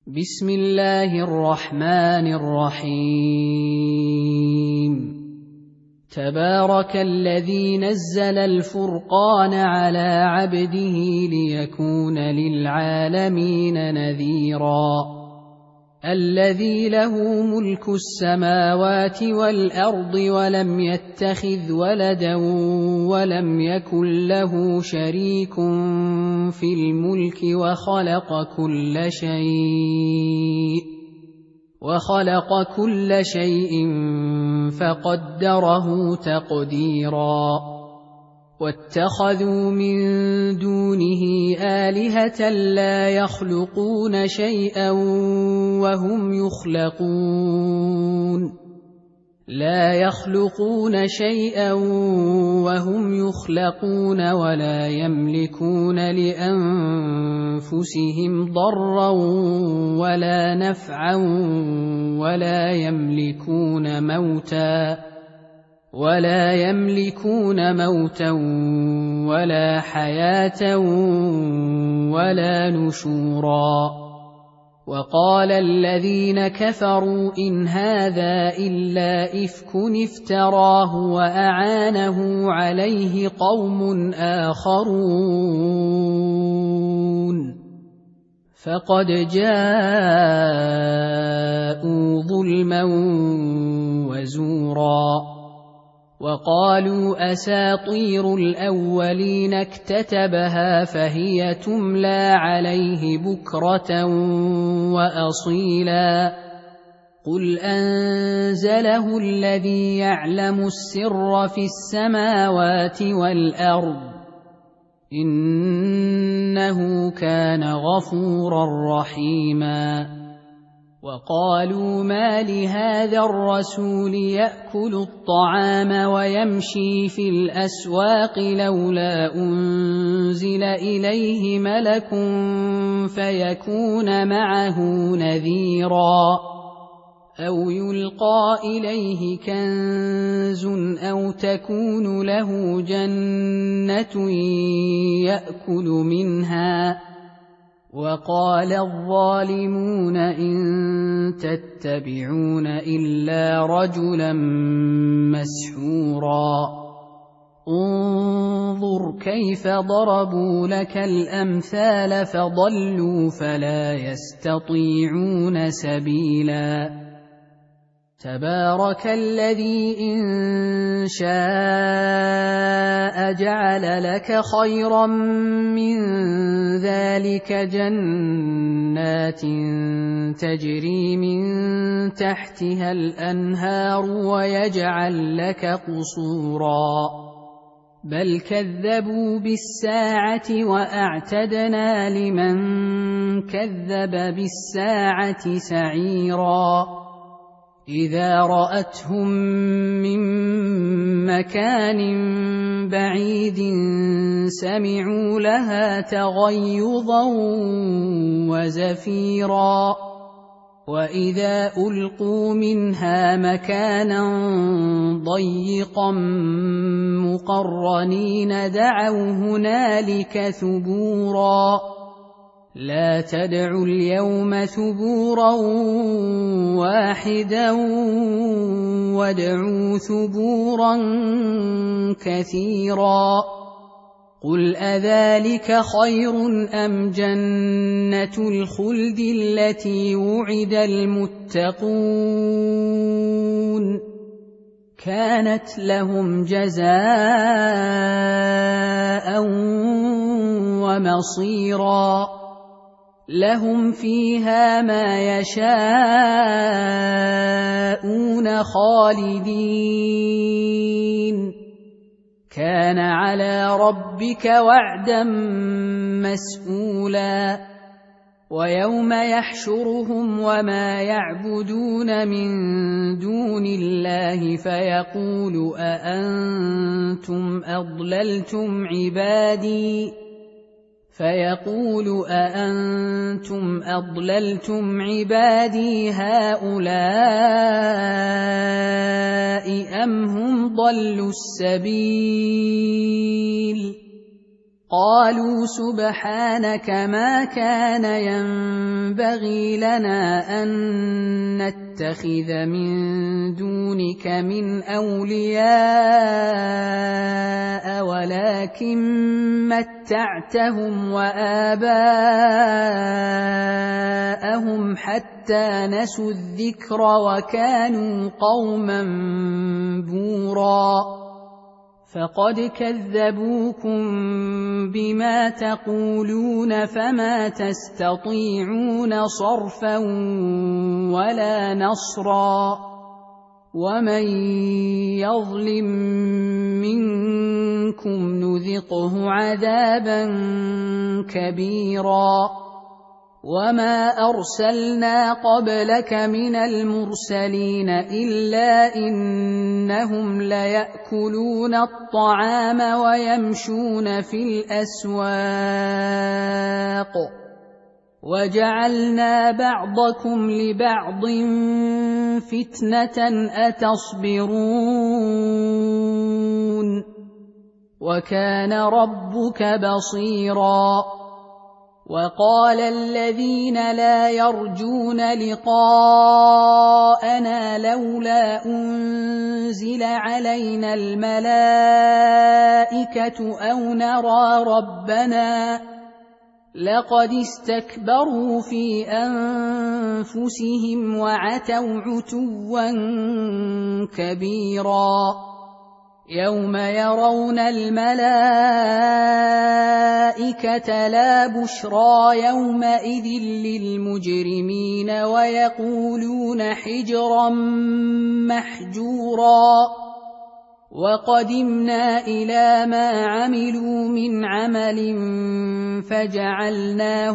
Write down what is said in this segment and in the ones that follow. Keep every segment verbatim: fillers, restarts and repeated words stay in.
بسم الله الرحمن الرحيم تبارك الذي نزل الفرقان على عبده ليكون للعالمين نذيرا الذي له ملك السماوات والأرض ولم يتخذ ولدا ولم يكن له شريك في الملك وخلق كل شيء وخلق كل شيء فقدره تقديرا واتخذوا من دونه آلهة لا يخلقون شيئا وهم يخلقون لا يخلقون شيئا وهم يخلقون ولا يملكون لأنفسهم ضرا ولا نفعا ولا يملكون موتا ولا يملكون موتا ولا حياة ولا نشورا وقال الذين كفروا إن هذا إلا إفك افتراه وأعانه عليه قوم آخرون فقد جاءوا ظلما وزورا وقالوا أساطير الأولين اكتتبها فهي تملى عليه بكرة وأصيلا قل أنزله الذي يعلم السر في السماوات والأرض إنه كان غفورا رحيما وقالوا ما لهذا الرسول يأكل الطعام ويمشي في الأسواق لولا أنزل إليه ملك فيكون معه نذيرا أو يلقى إليه كنز أو تكون له جنة يأكل منها وقال الظالمون إن تتبعون إلا رجلا مسحورا انظر كيف ضربوا لك الأمثال فضلوا فلا يستطيعون سبيلا تبارك الذي إن شاء جعل لك خيرا من ذلك جنات تجري من تحتها الأنهار ويجعل لك قصورا بل كذبوا بالساعة وأعتدنا لمن كذب بالساعة سعيرا إذا رأتهم من مكان بعيد سمعوا لها تغيظا وزفيرا وإذا ألقوا منها مكانا ضيقا مقرنين دعوا هنالك ثبورا لا تدعوا اليوم ثبورا واحدا وادعوا ثبورا كثيرا قل أذلك خير أم جنة الخلد التي وعد المتقون كانت لهم جزاء ومصيرا لهم فيها ما يشاءون خالدين كان على ربك وعدا مسئولا ويوم يحشرهم وما يعبدون من دون الله فيقول أأنتم أضللتم عبادي فيقول أأنتم أضللتم عبادي هؤلاء أم هم ضلوا السبيل قالوا سبحانك ما كان ينبغي لنا أن نتخذ من دونك من أولياء ولكن متعتهم وآباءهم حتى نسوا الذكر وكانوا قوما بورا فقد كذبوكم بما تقولون فما تستطيعون صرفا ولا نصرا ومن يظلم منكم نذقه عذابا كبيرا وما أرسلنا قبلك من المرسلين إلا إنهم ليأكلون الطعام ويمشون في الأسواق وجعلنا بعضكم لبعض فتنة أتصبرون وكان ربك بصيرا وقال الذين لا يرجون لقاءنا لولا أنزل علينا الملائكة أو نرى ربنا لقد استكبروا في أنفسهم وعتوا عتوا كبيرا يوم يرون الملائكة لا بشرى يومئذ للمجرمين ويقولون حجرا محجورا وقدمنا إلى ما عملوا من عمل فجعلناه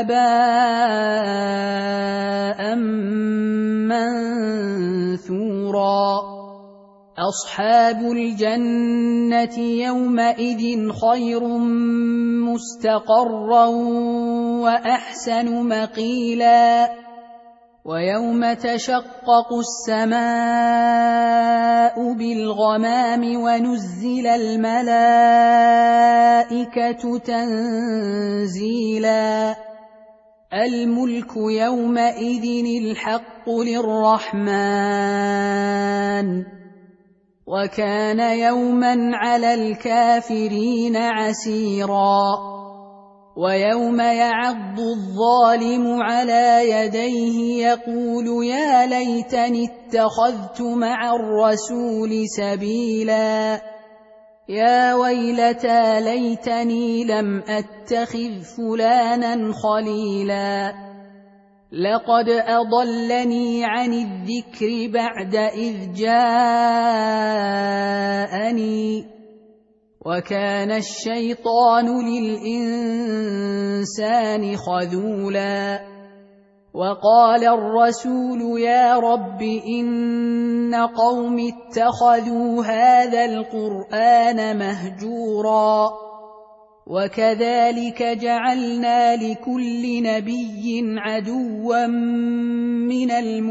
هباء منثورا أصحاب الجنة يومئذ خير مستقرا وأحسن مقيلا ويوم تشقق السماء بالغمام ونزل الملائكة تنزيلا الملك يومئذ الحق للرحمن وكان يوما على الكافرين عسيرا ويوم يعض الظالم على يديه يقول يا ليتني اتخذت مع الرسول سبيلا يا ويلتى ليتني لم أتخذ فلانا خليلا لقد أضلني عن الذكر بعد إذ جاءني وكان الشيطان للإنسان خذولا وقال الرسول يا رب إن قوم اتخذوا هذا القرآن مهجورا وكذلك جعلنا لكل نبي عدوا من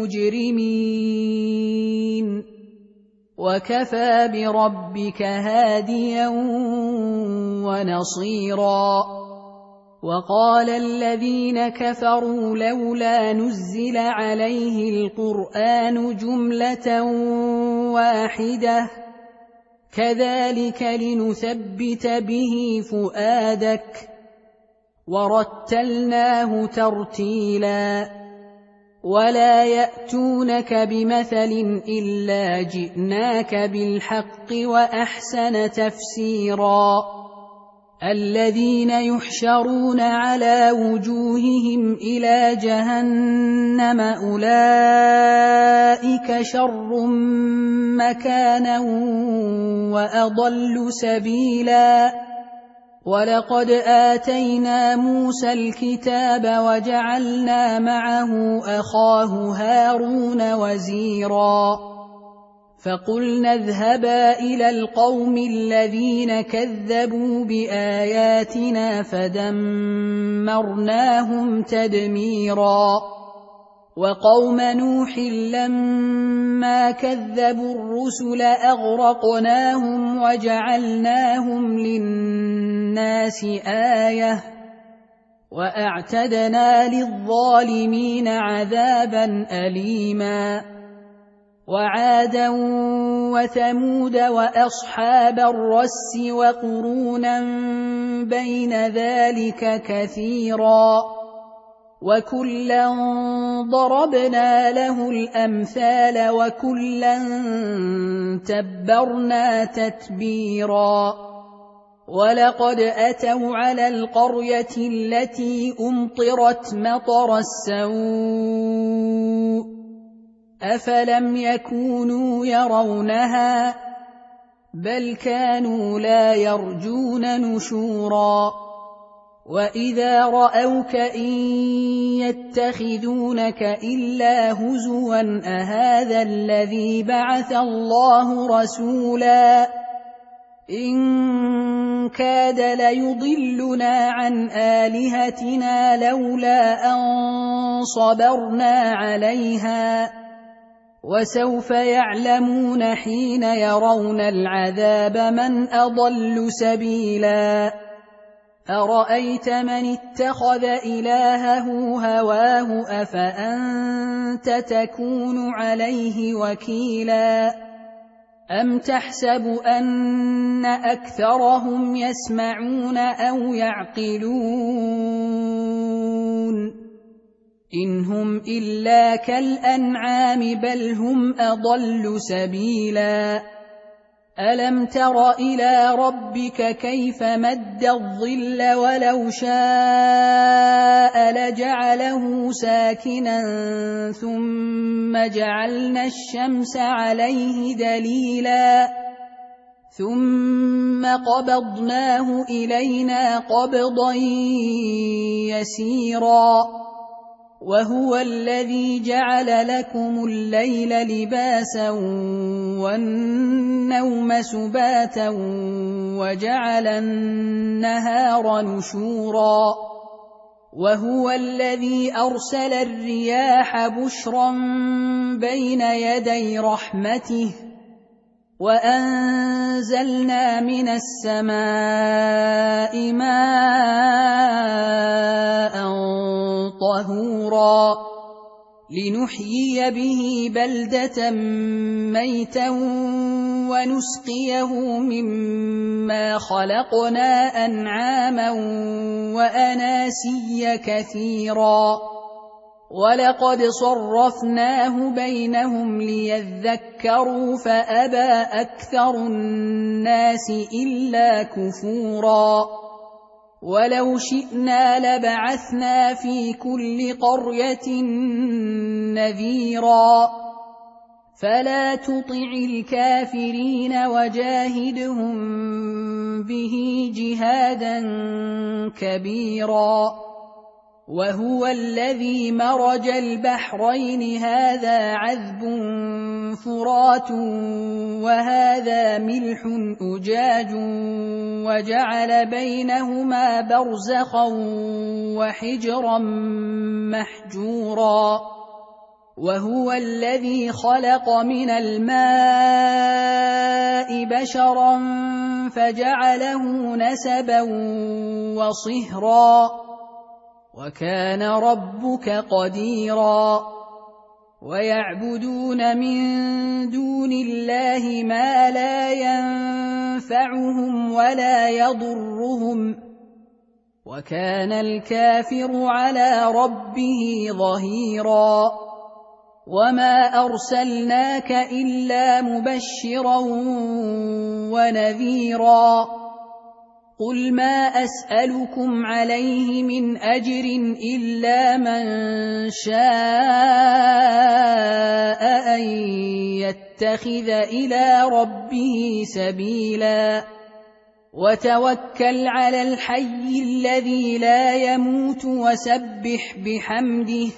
المجرمين وكفى بربك هاديا ونصيرا وقال الذين كفروا لولا نزل عليه القرآن جملة واحدة كذلك لنثبت به فؤادك ورتلناه ترتيلا ولا يأتونك بمثل إلا جئناك بالحق وأحسن تفسيرا الذين يحشرون على وجوههم إلى جهنم أولئك شر مكانا وأضل سبيلا ولقد آتينا موسى الكتاب وجعلنا معه أخاه هارون وزيرا فقلنا اذهبا إلى القوم الذين كذبوا بآياتنا فدمرناهم تدميرا وقوم نوح لما كذبوا الرسل أغرقناهم وجعلناهم للناس آية وأعتدنا للظالمين عذابا أليما وعادا وثمود وأصحاب الرس وقرونا بين ذلك كثيرا وكلا ضربنا له الأمثال وكلا تبرنا تتبيرا ولقد أتوا على القرية التي أمطرت مطر السوء أفلم يكونوا يرونها بل كانوا لا يرجون نشورا وإذا رأوك إن يتخذونك إلا هزوا أهذا الذي بعث الله رسولا إن كاد ليضلنا عن آلهتنا لولا أن صبرنا عليها وسوف يعلمون حين يرون العذاب من أضل سبيلا أرأيت من اتخذ إلهه هواه أفأنت تكون عليه وكيلا أم تحسب أن أكثرهم يسمعون أو يعقلون إن هم إلا كالأنعام بل هم أضل سبيلا ألم تر إلى ربك كيف مد الظل ولو شاء لجعله ساكنا ثم جعلنا الشمس عليه دليلا ثم قبضناه إلينا قبضا يسيرا وهو الذي جعل لكم الليل لباسا والنوم سباتا وجعل النهار نشورا وهو الذي أرسل الرياح بشرا بين يدي رحمته وأنزلنا من السماء ماء طهورا لنحيي به بلدة ميتا ونسقيه مما خلقنا أنعاما وأناسيا كثيرا ولقد صرفناه بينهم ليذكروا فأبى أكثر الناس إلا كفورا ولو شئنا لبعثنا في كل قرية نذيرا فلا تطع الكافرين وجاهدهم به جهادا كبيرا وهو الذي مرج البحرين هذا عذب فرات وهذا ملح أجاج وجعل بينهما برزخا وحجرا محجورا وهو الذي خلق من الماء بشرا فجعله نسبا وصهرا وكان ربك قديرا ويعبدون من دون الله ما لا ينفعهم ولا يضرهم وكان الكافر على ربه ظهيرا وما أرسلناك إلا مبشرا ونذيرا قل ما أسألكم عليه من أجر إلا من شاء أن يتخذ إلى ربه سبيلا وتوكل على الحي الذي لا يموت وسبح بحمده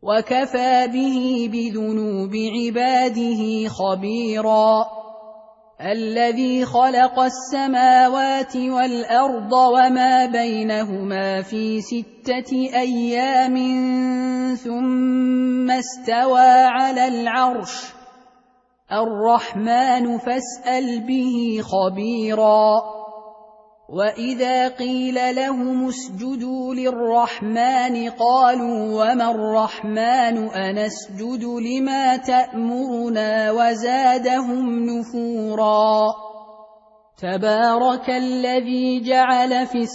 وكفى به بذنوب عباده خبيرا الذي خلق السماوات والأرض وما بينهما في ستة أيام ثم استوى على العرش الرحمن فاسأل به خبيرا. وإذا قيل لهم اسجدوا للرحمن قالوا وما الرحمن أنسجد لما تأمرنا وزادهم نفورا. تبارك الذي جعل في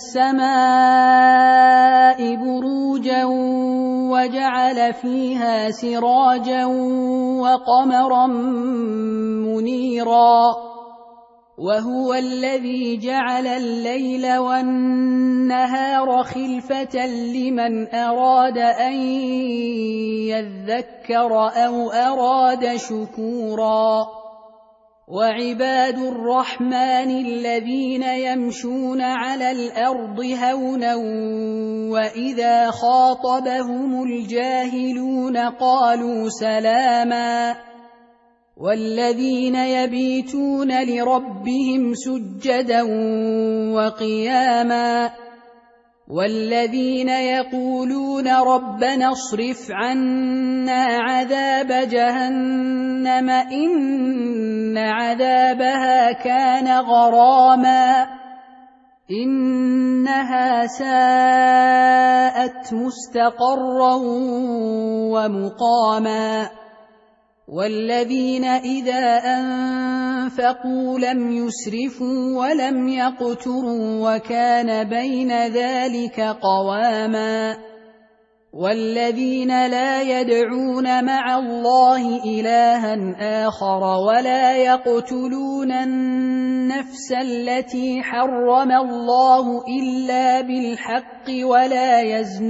السماء بروجا وجعل فيها سراجا وقمرا منيرا وهو الذي جعل الليل والنهار خلفة لمن أراد أن يذكر أو أراد شكورا. وعباد الرحمن الذين يمشون على الأرض هونا وإذا خاطبهم الجاهلون قالوا سلاما والذين يبيتون لربهم سجدا وقياما والذين يقولون ربنا اصرف عنا عذاب جهنم إن عذابها كان غراما إنها ساءت مستقرا ومقاما والذين إذا أنفقوا لم يسرفوا ولم يقتروا وكان بين ذلك قواما والذين لا يدعون مع الله إلها آخر ولا يقتلون النفس التي حرم الله إلا بالحق ولا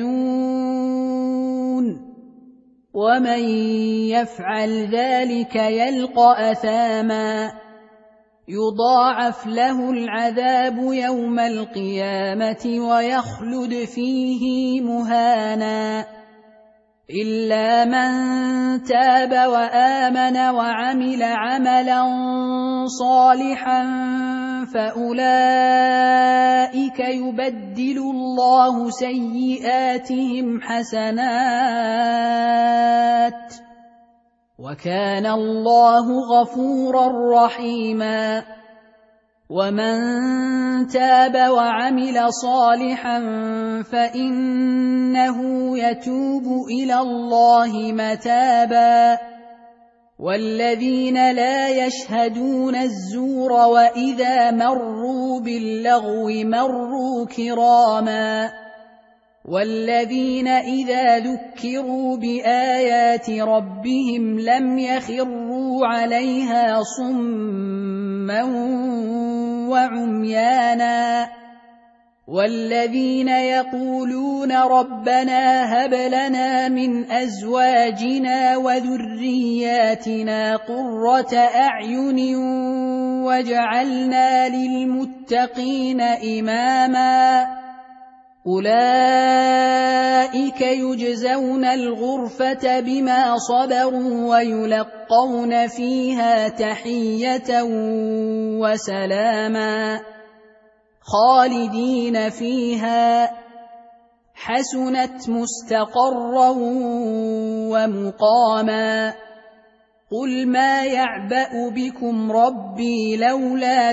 يزنون ومن يفعل ذلك يلقى أثاما يضاعف له العذاب يوم القيامة ويخلد فيه مهانا إلا من تاب وآمن وعمل عملا صالحا فأولئك يبدل الله سيئاتهم حسنات وكان الله غفورا رحيما. ومن تاب وعمل صالحا فإنه يتوب إلى الله متابا والذين لا يشهدون الزور وإذا مروا باللغو مروا كراما والذين إذا ذكروا بآيات ربهم لم يخروا عليها صما وعميانا والذين يقولون ربنا هب لنا من أزواجنا وذرياتنا قرة أعين واجعلنا للمتقين إماما أولئك يجزون الغرفة بما صبروا ويلقون فيها تحية وسلاما خالدين فيها حسنت مستقرا ومقاما. قل ما يعبأ بكم ربي لولا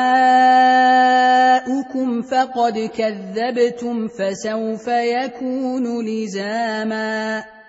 دعاؤكم فقد كذبتم فسوف يكون لزاما.